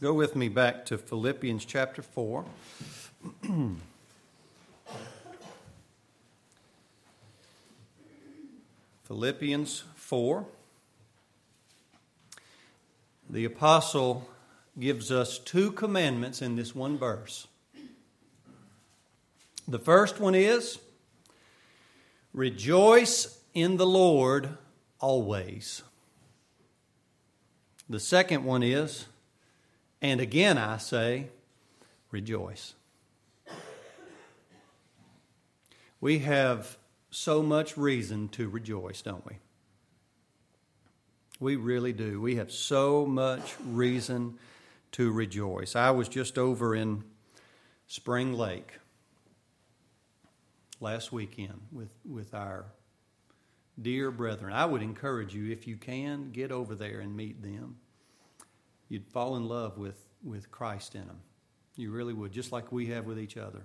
Go with me back to Philippians chapter 4. Philippians 4. The apostle gives us two commandments in this one verse. The first one is, rejoice in the Lord always. The second one is, and again I say, rejoice. We have so much reason to rejoice, don't we? We really do. We have so much reason to rejoice. I was just over in Spring Lake last weekend with our dear brethren. I would encourage you, if you can, get over there and meet them. You'd fall in love with Christ in them. You really would, just like we have with each other.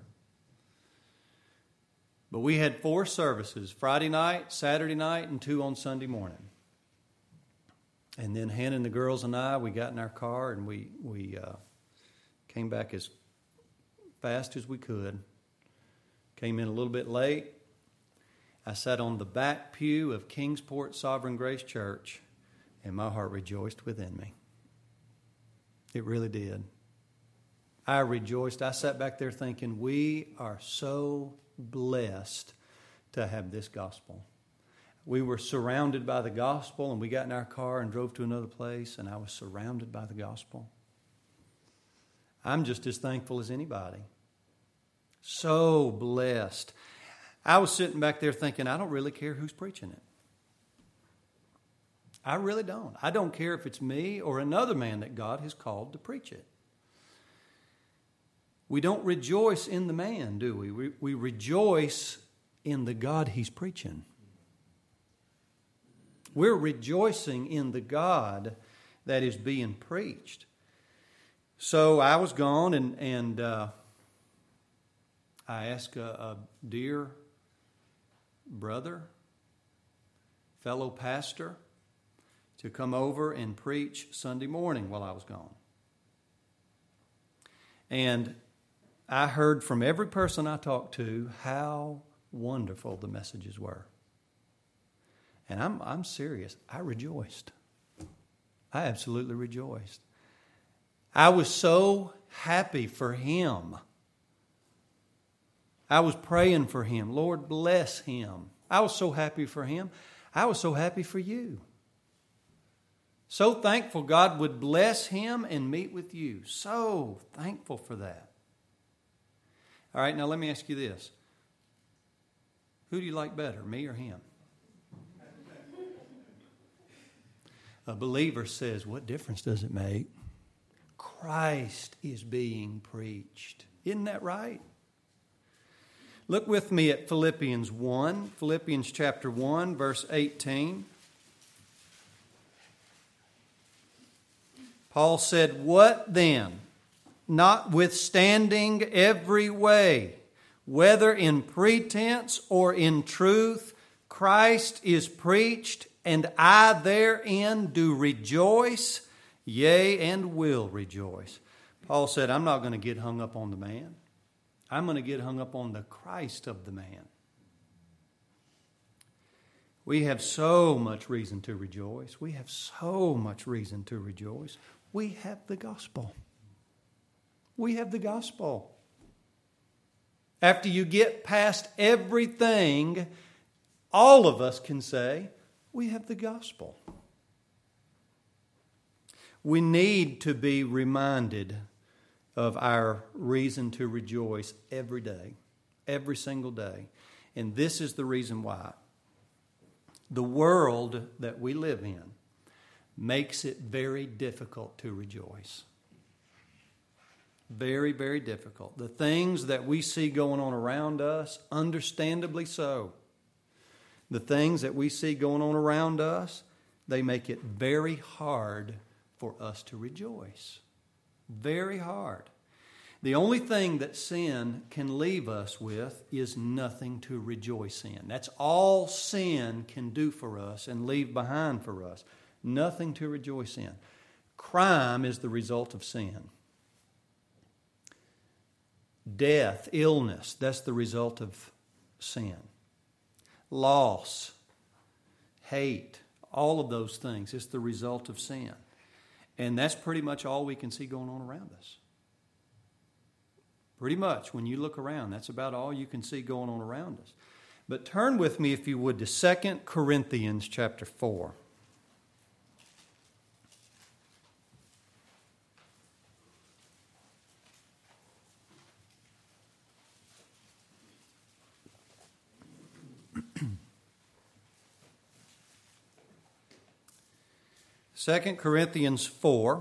But we had 4 services, Friday night, Saturday night, and 2 on Sunday morning. And then Hannah and the girls and I, we got in our car and we came back as fast as we could. Came in a little bit late. I sat on the back pew of Kingsport Sovereign Grace Church, and my heart rejoiced within me. It really did. I rejoiced. I sat back there thinking, we are so blessed to have this gospel. We were surrounded by the gospel, and we got in our car and drove to another place, and I was surrounded by the gospel. I'm just as thankful as anybody. So blessed. I was sitting back there thinking, I don't really care who's preaching it. I really don't. I don't care if it's me or another man that God has called to preach it. We don't rejoice in the man, do we? We rejoice in the God he's preaching. We're rejoicing in the God that is being preached. So I was gone and I asked a dear brother, fellow pastor, to come over and preach Sunday morning while I was gone. And I heard from every person I talked to how wonderful the messages were. And I'm serious. I rejoiced. I absolutely rejoiced. I was so happy for him. I was praying for him. Lord, bless him. I was so happy for him. I was so happy for you. So thankful God would bless him and meet with you. So thankful for that. All right, now let me ask you this. Who do you like better, me or him? A believer says, what difference does it make? Christ is being preached. Isn't that right? Look with me at Philippians 1, Philippians chapter 1, verse 18. Paul said, what then? Notwithstanding every way, whether in pretense or in truth, Christ is preached, and I therein do rejoice, yea, and will rejoice. Paul said, I'm not going to get hung up on the man. I'm going to get hung up on the Christ of the man. We have so much reason to rejoice. We have so much reason to rejoice. We have the gospel. We have the gospel. After you get past everything, all of us can say, we have the gospel. We need to be reminded of our reason to rejoice every day, every single day. And this is the reason why. The world that we live in makes it very difficult to rejoice. Very, very difficult. The things that we see going on around us, understandably so. The things that we see going on around us, they make it very hard for us to rejoice. Very hard. The only thing that sin can leave us with is nothing to rejoice in. That's all sin can do for us and leave behind for us. Nothing to rejoice in. Crime is the result of sin. Death, illness, that's the result of sin. Loss, hate, all of those things, it's the result of sin. And that's pretty much all we can see going on around us. Pretty much, when you look around, that's about all you can see going on around us. But turn with me, if you would, to 2 Corinthians chapter 4. Second Corinthians 4,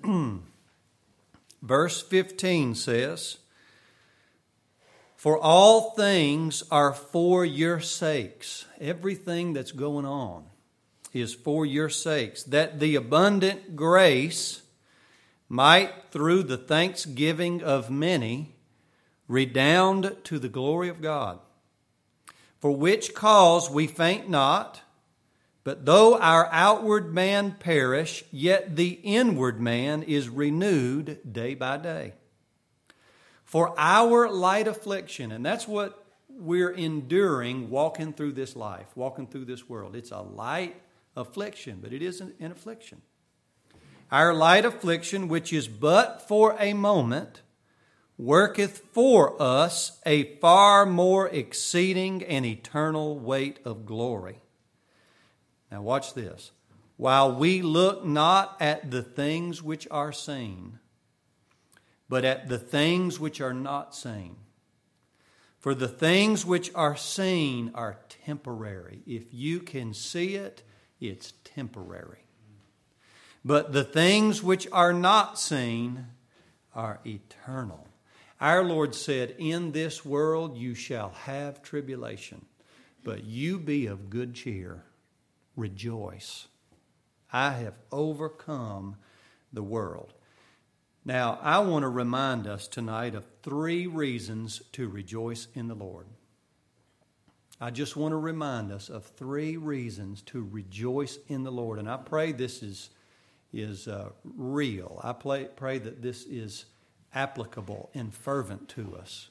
verse 15 says, "For all things are for your sakes." Everything that's going on is for your sakes, "that the abundant grace might, through the thanksgiving of many, redound to the glory of God. For which cause we faint not, but though our outward man perish, yet the inward man is renewed day by day. For our light affliction," and that's what we're enduring walking through this life, walking through this world. It's a light affliction, but it isn't an affliction. "Our light affliction, which is but for a moment, worketh for us a far more exceeding and eternal weight of glory." Now watch this. "While we look not at the things which are seen, but at the things which are not seen. For the things which are seen are temporary." If you can see it, it's temporary. "But the things which are not seen are eternal." Our Lord said, "In this world you shall have tribulation, but you be of good cheer. Rejoice. I have overcome the world." Now, I want to remind us tonight of 3 reasons to rejoice in the Lord. I just want to remind us of 3 reasons to rejoice in the Lord. And I pray this is real. I pray that this is applicable and fervent to us.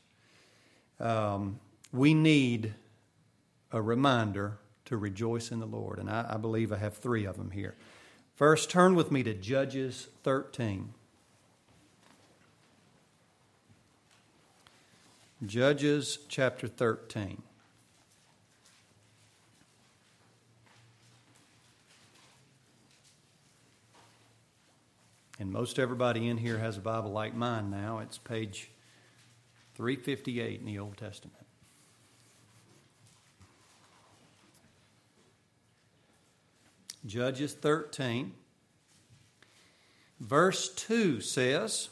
We need a reminder to rejoice in the Lord. And I believe I have 3 of them here. First, turn with me to Judges 13. Judges chapter 13. And most everybody in here has a Bible like mine now. It's page 358 in the Old Testament. Judges 13, verse 2 says,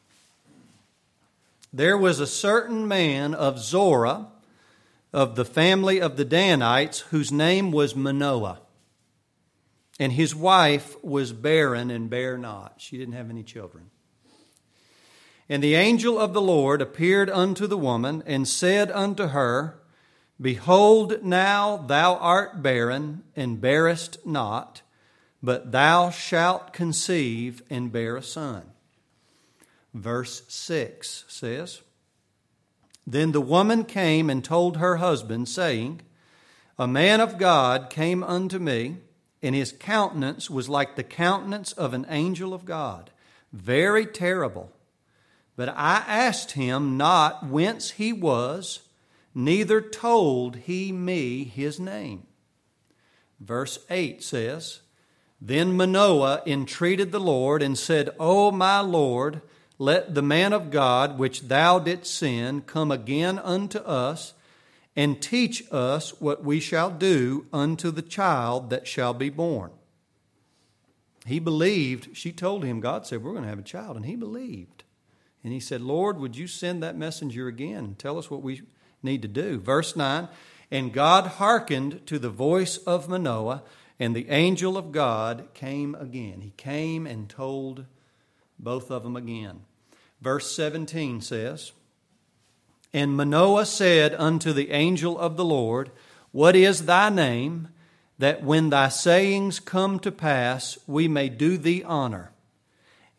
"There was a certain man of Zorah, of the family of the Danites, whose name was Manoah. And his wife was barren and bare not." She didn't have any children. "And the angel of the Lord appeared unto the woman, and said unto her, Behold, now thou art barren, and bearest not, but thou shalt conceive and bear a son." Verse 6 says, "Then the woman came and told her husband, saying, A man of God came unto me, and his countenance was like the countenance of an angel of God, very terrible. But I asked him not whence he was, neither told he me his name." Verse 8 says, "Then Manoah entreated the Lord and said, O my Lord, let the man of God which thou didst send come again unto us, and teach us what we shall do unto the child that shall be born." He believed. She told him, God said, we're going to have a child. And he believed. And he said, Lord, would you send that messenger again and tell us what we need to do? Verse 9, "And God hearkened to the voice of Manoah, and the angel of God came again." He came and told both of them again. Verse 17 says, "And Manoah said unto the angel of the Lord, What is thy name, that when thy sayings come to pass, we may do thee honor?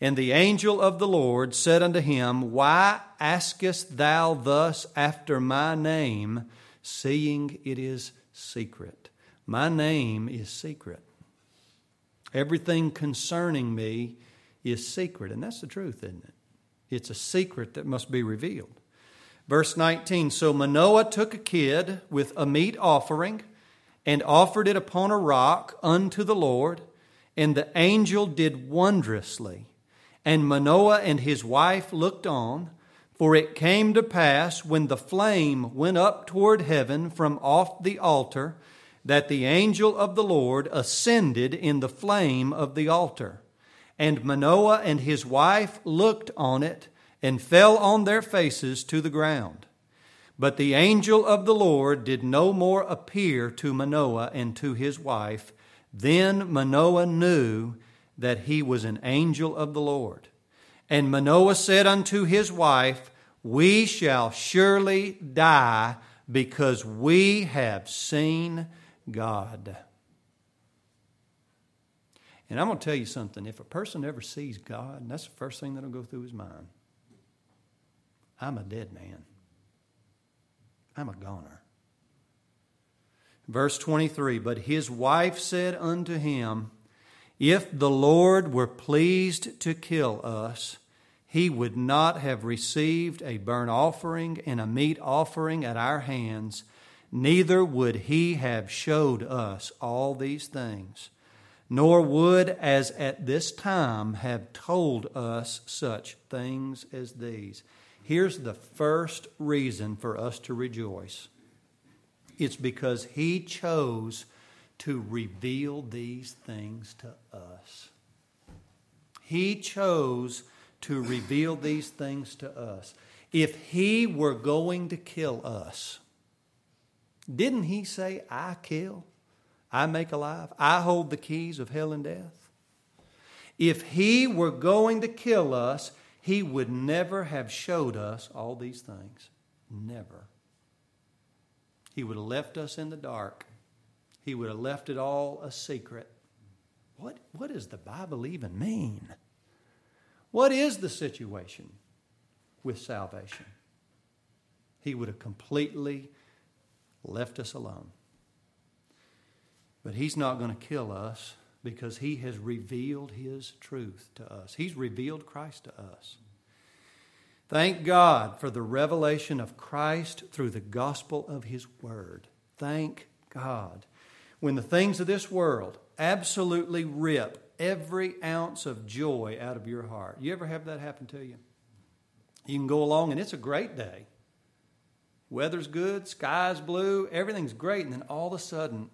And the angel of the Lord said unto him, Why askest thou thus after my name, seeing it is secret? My name is secret. Everything concerning me is secret. And that's the truth, isn't it? It's a secret that must be revealed. Verse 19, So Manoah took a kid with a meat offering and offered it upon a rock unto the Lord, and the angel did wondrously. And Manoah and his wife looked on, for it came to pass when the flame went up toward heaven from off the altar, that the angel of the Lord ascended in the flame of the altar. And Manoah and his wife looked on it, and fell on their faces to the ground. But the angel of the Lord did no more appear to Manoah and to his wife. Then Manoah knew that he was an angel of the Lord. And Manoah said unto his wife, We shall surely die, because we have seen God. And I'm going to tell you something. If a person ever sees God, that's the first thing that'll go through his mind. I'm a dead man. I'm a goner. Verse 23, But his wife said unto him, If the Lord were pleased to kill us, he would not have received a burnt offering and a meat offering at our hands, neither would he have showed us all these things, nor would, as at this time, have told us such things as these. Here's the first reason for us to rejoice. It's because he chose to reveal these things to us. He chose to reveal these things to us. If he were going to kill us, didn't he say, I kill, I make alive, I hold the keys of hell and death? If he were going to kill us, he would never have showed us all these things. Never. He would have left us in the dark. He would have left it all a secret. What does the Bible even mean? What is the situation with salvation? He would have completely left us alone. But he's not going to kill us, because he has revealed his truth to us. He's revealed Christ to us. Thank God for the revelation of Christ through the gospel of his word. Thank God. When the things of this world absolutely rip every ounce of joy out of your heart. You ever have that happen to you? You can go along and it's a great day. Weather's good, sky's blue, everything's great, and then all of a sudden,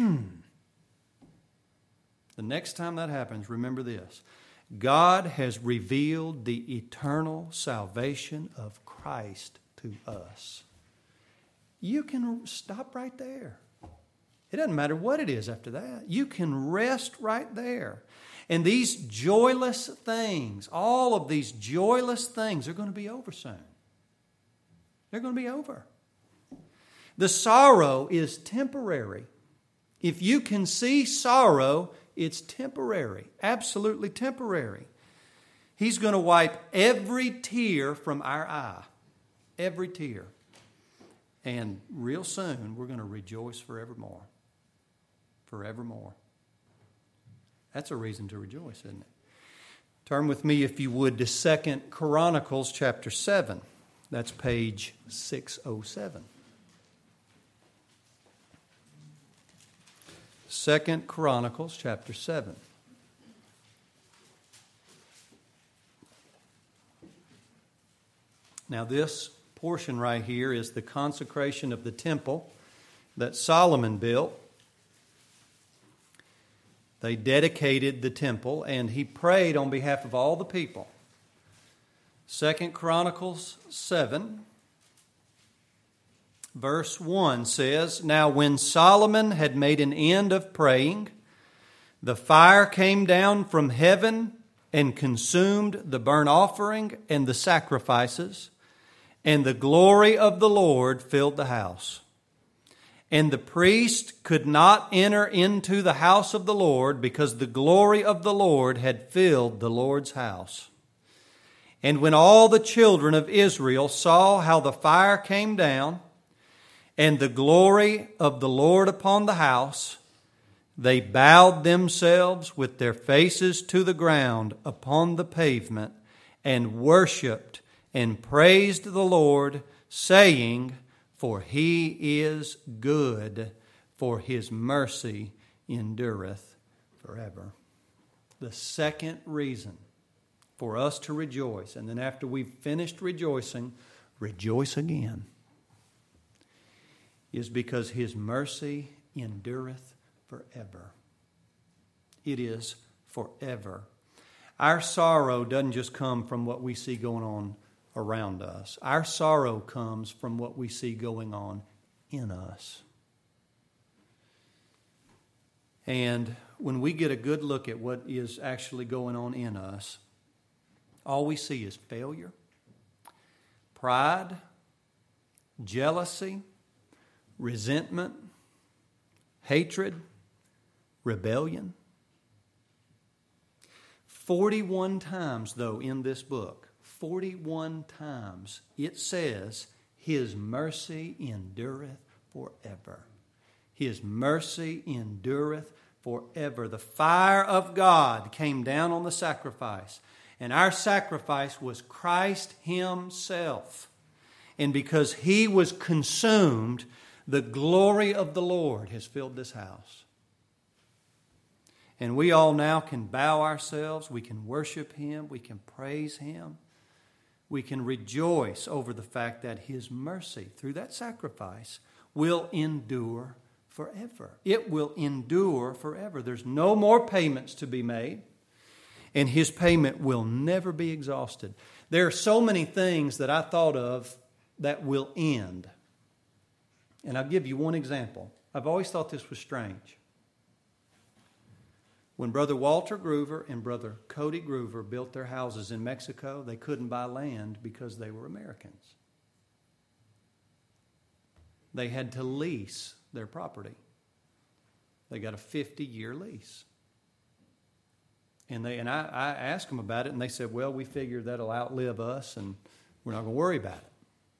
the next time that happens, remember this. God has revealed the eternal salvation of Christ to us. You can stop right there. It doesn't matter what it is after that. You can rest right there. And these joyless things, all of these joyless things are going to be over soon. They're going to be over. The sorrow is temporary. If you can see sorrow, it's temporary, absolutely temporary. He's going to wipe every tear from our eye, every tear. And real soon, we're going to rejoice forevermore. Forevermore. That's a reason to rejoice, isn't it? Turn with me, if you would, to 2 Chronicles chapter 7. That's page 607. 2 Chronicles chapter 7. Now this portion right here is the consecration of the temple that Solomon built. They dedicated the temple and he prayed on behalf of all the people. 2 Chronicles 7. Verse 1 says, Now when Solomon had made an end of praying, the fire came down from heaven and consumed the burnt offering and the sacrifices, and the glory of the Lord filled the house. And the priest could not enter into the house of the Lord because the glory of the Lord had filled the Lord's house. And when all the children of Israel saw how the fire came down and the glory of the Lord upon the house, they bowed themselves with their faces to the ground upon the pavement and worshipped and praised the Lord, saying, For He is good, for His mercy endureth forever. The second reason for us to rejoice, and then after we've finished rejoicing, rejoice again, is because His mercy endureth forever. It is forever. Our sorrow doesn't just come from what we see going on around us. Our sorrow comes from what we see going on in us. And when we get a good look at what is actually going on in us, all we see is failure, pride, jealousy, resentment, hatred, rebellion. 41 times, though, in this book, 41 times it says, His mercy endureth forever. His mercy endureth forever. The fire of God came down on the sacrifice, and our sacrifice was Christ Himself. And because He was consumed, the glory of the Lord has filled this house. And we all now can bow ourselves, we can worship Him, we can praise Him. We can rejoice over the fact that His mercy, through that sacrifice, will endure forever. It will endure forever. There's no more payments to be made, and His payment will never be exhausted. There are so many things that I thought of that will end. And I'll give you one example. I've always thought this was strange. When Brother Walter Groover and Brother Cody Groover built their houses in Mexico, they couldn't buy land because they were Americans. They had to lease their property. They got a 50-year lease. And I asked them about it, and they said, well, we figure that'll outlive us, and we're not going to worry about it.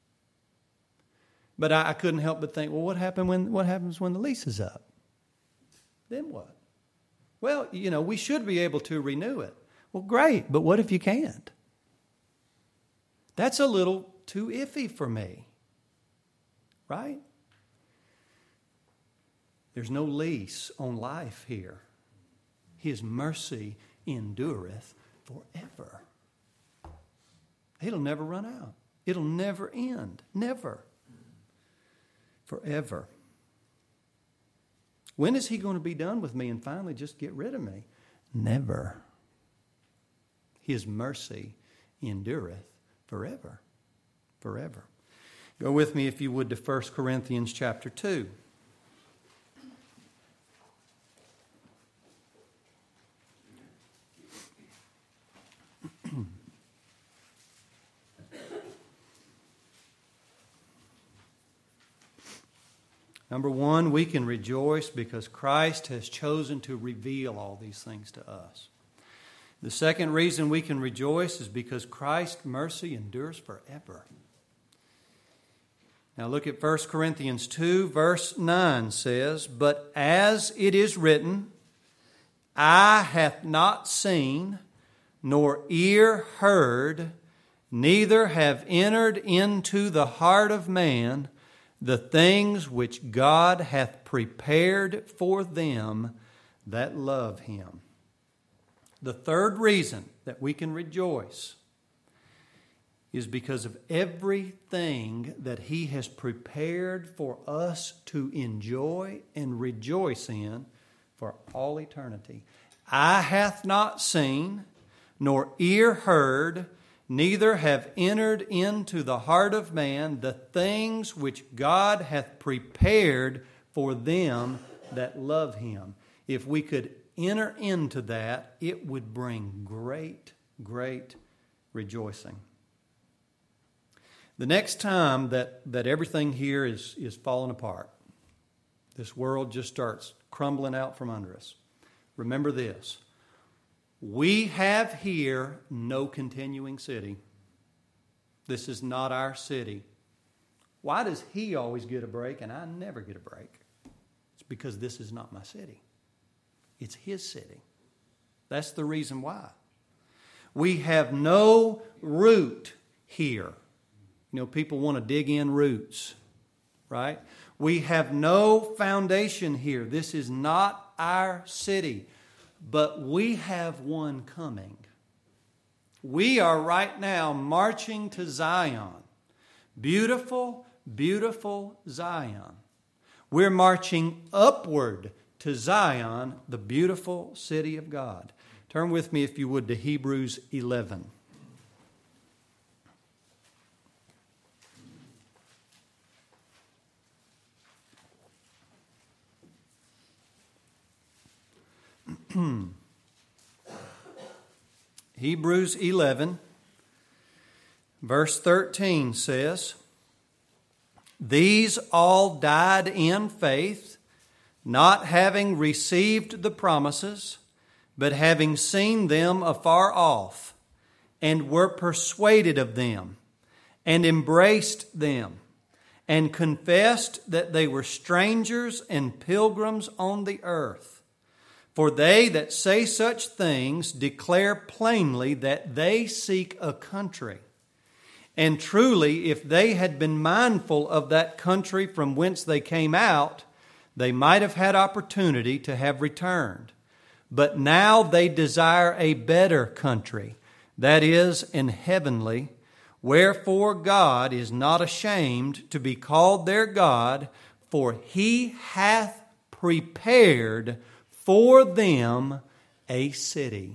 But I couldn't help but think, well, what happens when the lease is up? Then what? Well, we should be able to renew it. Well, great, but what if you can't? That's a little too iffy for me, right? There's no lease on life here. His mercy endureth forever. It'll never run out. It'll never end. Never. Forever. When is He going to be done with me and finally just get rid of me? Never. His mercy endureth forever. Forever. Go with me, if you would, to 1 Corinthians chapter 2. Number one, we can rejoice because Christ has chosen to reveal all these things to us. The second reason we can rejoice is because Christ's mercy endures forever. Now look at 1 Corinthians 2, verse 9 says, But as it is written, Eye hath not seen, nor ear heard, neither have entered into the heart of man the things which God hath prepared for them that love Him. The third reason that we can rejoice is because of everything that He has prepared for us to enjoy and rejoice in for all eternity. Eye hath not seen, nor ear heard, neither have entered into the heart of man the things which God hath prepared for them that love Him. If we could enter into that, it would bring great, great rejoicing. The next time that everything here is falling apart, this world just starts crumbling out from under us, remember this. We have here no continuing city. This is not our city. Why does he always get a break and I never get a break? It's because this is not my city. It's his city. That's the reason why. We have no root here. You know, people want to dig in roots, right? We have no foundation here. This is not our city, but we have one coming. We are right now marching to Zion. Beautiful, beautiful Zion. We're marching upward to Zion, the beautiful city of God. Turn with me, if you would, to Hebrews 11. Hebrews 11, verse 13 says, "These all died in faith, not having received the promises, but having seen them afar off, and were persuaded of them, and embraced them, and confessed that they were strangers and pilgrims on the earth. For they that say such things declare plainly that they seek a country. And truly, if they had been mindful of that country from whence they came out, they might have had opportunity to have returned. But now they desire a better country, that is, an heavenly. Wherefore God is not ashamed to be called their God, for he hath prepared for them a city."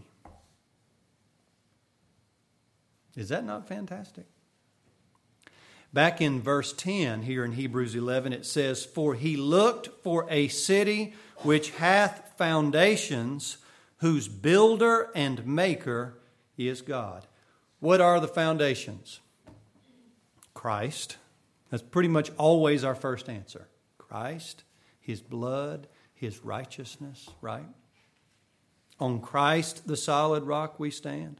Is that not fantastic? Back in verse 10 here in Hebrews 11, it says, "For he looked for a city which hath foundations, whose builder and maker is God." What are the foundations? Christ. That's pretty much always our first answer. Christ, his blood, his righteousness, right? On Christ, the solid rock, we stand.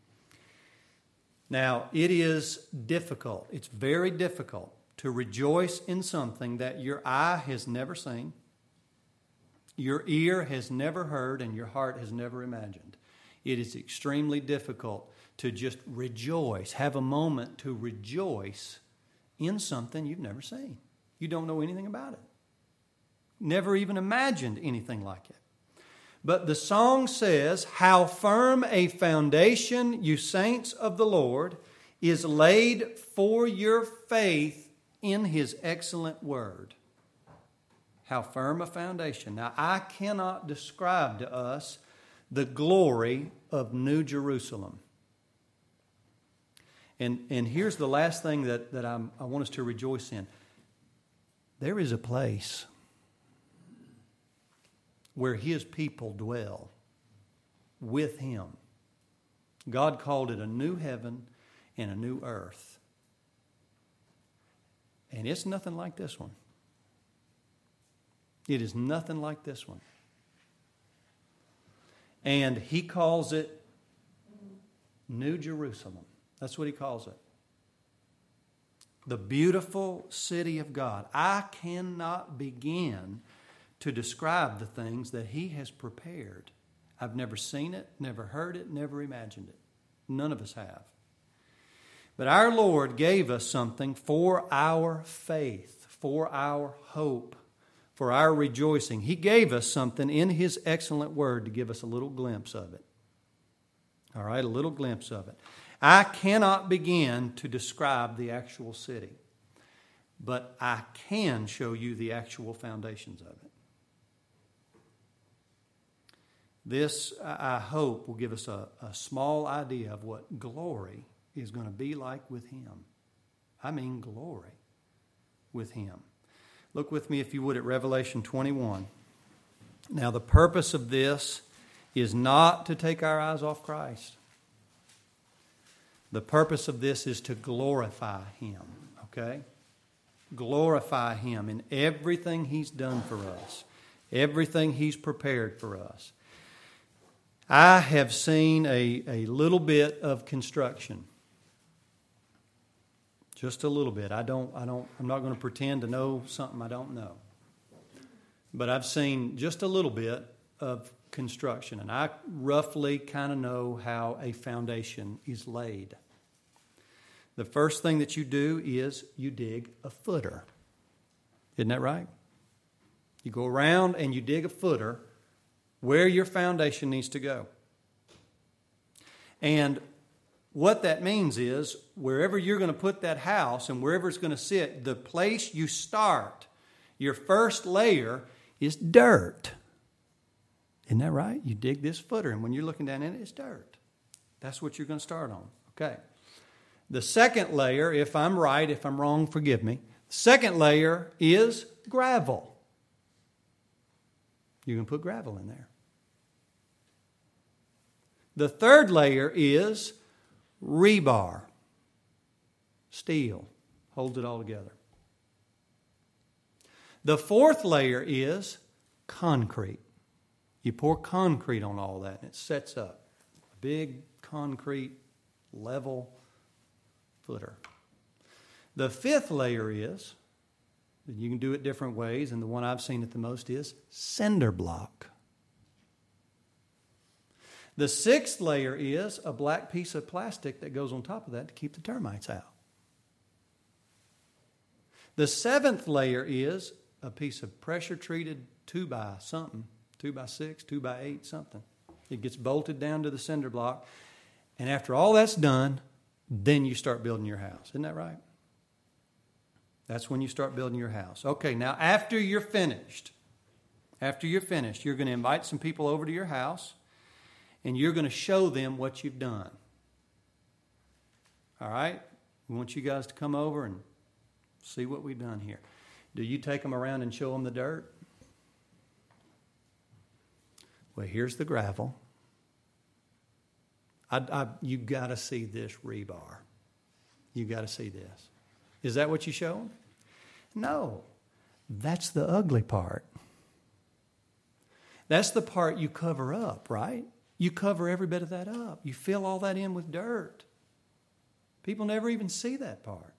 Now, it is difficult. It's very difficult to rejoice in something that your eye has never seen, your ear has never heard, and your heart has never imagined. It is extremely difficult to just rejoice, have a moment to rejoice in something you've never seen. You don't know anything about it. Never even imagined anything like it. But the song says, "How firm a foundation, you saints of the Lord, is laid for your faith in his excellent word." How firm a foundation. Now, I cannot describe to us the glory of New Jerusalem. And here's the last thing that I want us to rejoice in. There is a place where his people dwell with him. God called it a new heaven and a new earth. And it's nothing like this one. It is nothing like this one. And he calls it New Jerusalem. That's what he calls it. The beautiful city of God. I cannot begin to describe the things that he has prepared. I've never seen it, never heard it, never imagined it. None of us have. But our Lord gave us something for our faith, for our hope, for our rejoicing. He gave us something in his excellent word to give us a little glimpse of it. All right, a little glimpse of it. I cannot begin to describe the actual city, but I can show you the actual foundations of it. This, I hope, will give us a small idea of what glory is going to be like with him. I mean glory with him. Look with me, if you would, at Revelation 21. Now, the purpose of this is not to take our eyes off Christ. The purpose of this is to glorify him, okay? glorify Him in everything He's done for us, everything He's prepared for us. I have seen a little bit of construction. Just a little bit. I'm not going to pretend to know something I don't know. But I've seen just a little bit of construction, and I roughly kind of know how a foundation is laid. The first thing that you do is you dig a footer. Isn't that right? You go around and you dig a footer where your foundation needs to go. And what that means is wherever you're going to put that house and wherever it's going to sit, the place you start, your first layer is dirt. Isn't that right? You dig this footer, and when you're looking down in it, it's dirt. That's what you're going to start on. Okay. The second layer, if I'm right, if I'm wrong, forgive me. The second layer is gravel. You can put gravel in there. The third layer is rebar. Steel. Holds it all together. The fourth layer is concrete. You pour concrete on all that, and it sets up a big concrete level footer. The fifth layer is, you can do it different ways, and the one I've seen it the most is cinder block. The sixth layer is a black piece of plastic that goes on top of that to keep the termites out. The seventh layer is a piece of pressure-treated 2x6, 2x8, something. It gets bolted down to the cinder block. And after all that's done, then you start building your house. Isn't that right? That's when you start building your house. Okay, now after you're finished, you're going to invite some people over to your house, and you're going to show them what you've done. All right? We want you guys to come over and see what we've done here. Do you take them around and show them the dirt? Well, here's the gravel. You got to see this rebar. You got to see this. Is that what you show them? No. That's the ugly part. That's the part you cover up, right? You cover every bit of that up. You fill all that in with dirt. People never even see that part.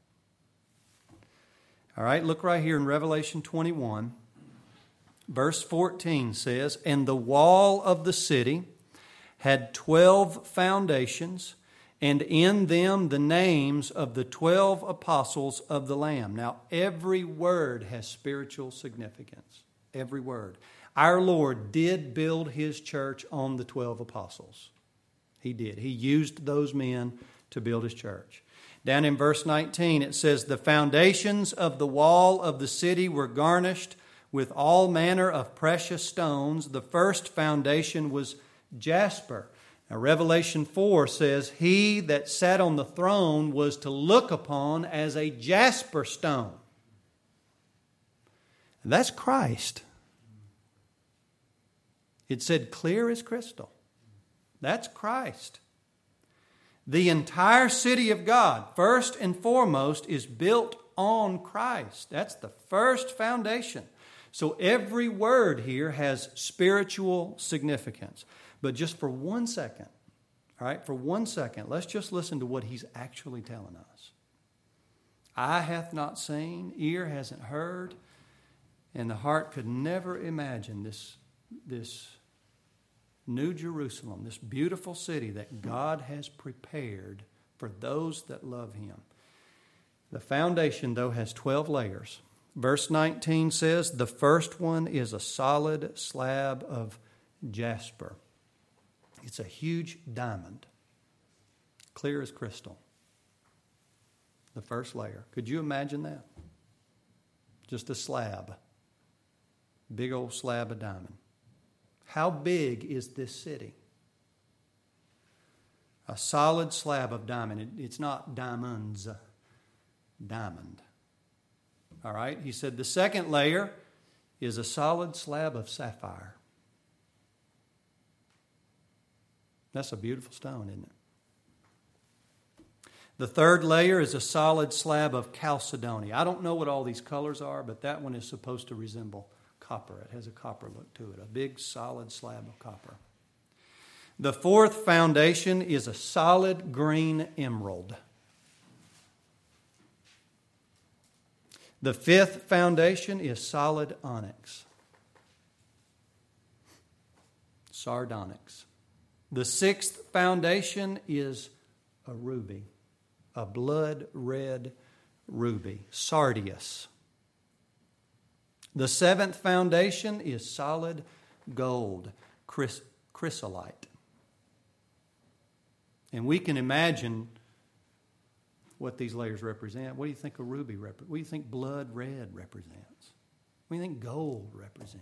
All right, look right here in Revelation 21. Verse 14 says, "And the wall of the city had 12 foundations, and in them the names of the 12 apostles of the Lamb." Now, every word has spiritual significance. Every word. Our Lord did build His church on the 12 apostles. He did. He used those men to build His church. Down in verse 19, it says, "The foundations of the wall of the city were garnished with all manner of precious stones. The first foundation was jasper." Now, Revelation 4 says, "He that sat on the throne was to look upon as a jasper stone." And that's Christ. It said clear as crystal. That's Christ. The entire city of God, first and foremost, is built on Christ. That's the first foundation. So every word here has spiritual significance. But just for 1 second, all right, for 1 second, let's just listen to what He's actually telling us. "Eye hath not seen, ear hasn't heard, and the heart could never imagine this New Jerusalem, this beautiful city that God has prepared for those that love Him." The foundation, though, has 12 layers. Verse 19 says, "The first one is a solid slab of jasper." It's a huge diamond, clear as crystal. The first layer. Could you imagine that? Just a slab. Big old slab of diamond. How big is this city? A solid slab of diamond. It's not diamonds. Diamond. All right? He said the second layer is a solid slab of sapphire. That's a beautiful stone, isn't it? The third layer is a solid slab of chalcedony. I don't know what all these colors are, but that one is supposed to resemble copper. It has a copper look to it, a big solid slab of copper. The fourth foundation is a solid green emerald. The fifth foundation is solid onyx, sardonyx. The sixth foundation is a ruby, a blood red ruby, sardius. The seventh foundation is solid gold, chrysolite. And we can imagine what these layers represent. What do you think a ruby represents? What do you think blood red represents? What do you think gold represents?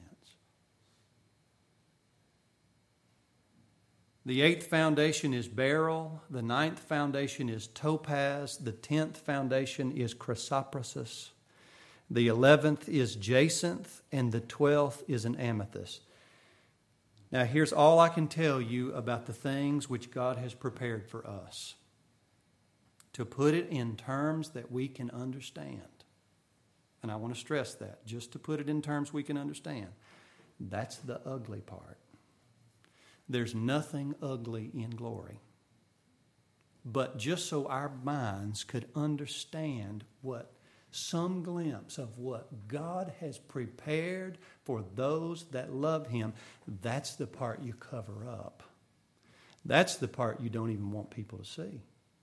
The eighth foundation is beryl. The ninth foundation is topaz. The 10th foundation is chrysoprasus. The 11th is jacinth. And the 12th is an amethyst. Now, here's all I can tell you about the things which God has prepared for us. To put it in terms that we can understand. And I want to stress that. Just to put it in terms we can understand. That's the ugly part. There's nothing ugly in glory. But just so our minds could understand some glimpse of what God has prepared for those that love Him, that's the part you cover up. That's the part you don't even want people to see.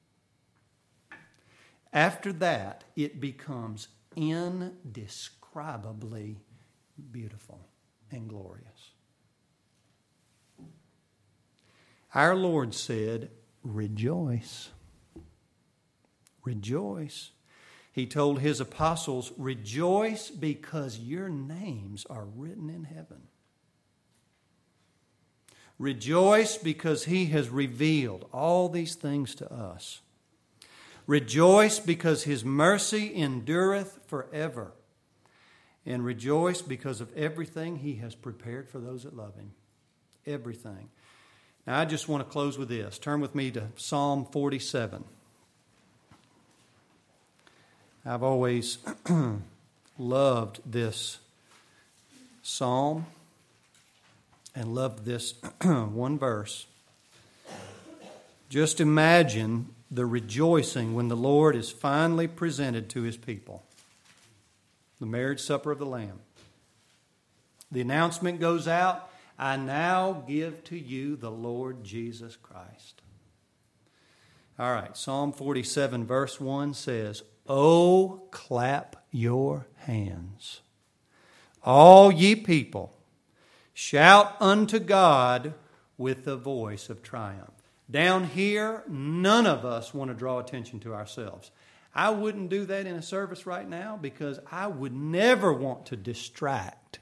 After that, it becomes indescribably beautiful and glorious. Our Lord said, rejoice. Rejoice. He told His apostles, rejoice because your names are written in heaven. Rejoice because He has revealed all these things to us. Rejoice because His mercy endureth forever. And rejoice because of everything He has prepared for those that love Him. Everything. Now, I just want to close with this. Turn with me to Psalm 47. I've always loved this psalm and loved this one verse. Just imagine the rejoicing when the Lord is finally presented to His people. The marriage supper of the Lamb. The announcement goes out, I now give to you the Lord Jesus Christ. All right, Psalm 47 verse 1 says, Oh, clap your hands, all ye people, shout unto God with the voice of triumph. Down here, none of us want to draw attention to ourselves. I wouldn't do that in a service right now because I would never want to distract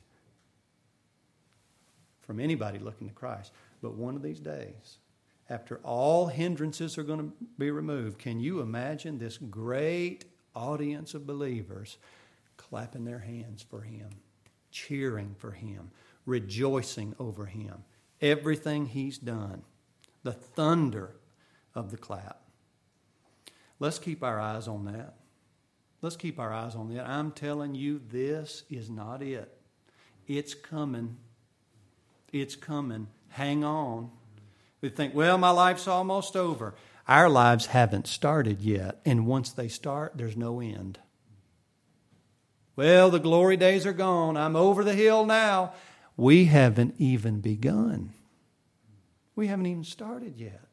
from anybody looking to Christ. But one of these days, after all hindrances are going to be removed, can you imagine this great audience of believers clapping their hands for Him, cheering for Him, rejoicing over Him, everything He's done, the thunder of the clap. Let's keep our eyes on that. Let's keep our eyes on that. I'm telling you, this is not it. It's coming. It's coming. Hang on. We think, well, my life's almost over. Our lives haven't started yet. And once they start, there's no end. Well, the glory days are gone. I'm over the hill now. We haven't even begun. We haven't even started yet.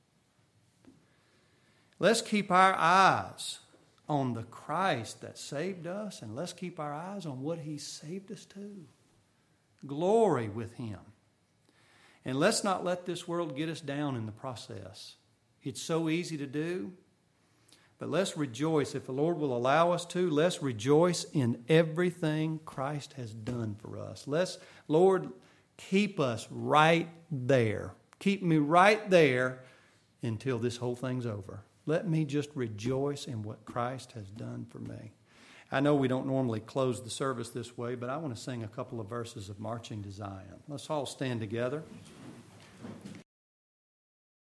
Let's keep our eyes on the Christ that saved us, and let's keep our eyes on what He saved us to. Glory with Him. And let's not let this world get us down in the process. It's so easy to do, but let's rejoice. If the Lord will allow us to, let's rejoice in everything Christ has done for us. Lord, keep us right there. Keep me right there until this whole thing's over. Let me just rejoice in what Christ has done for me. I know we don't normally close the service this way, but I want to sing a couple of verses of Marching to Zion. Let's all stand together.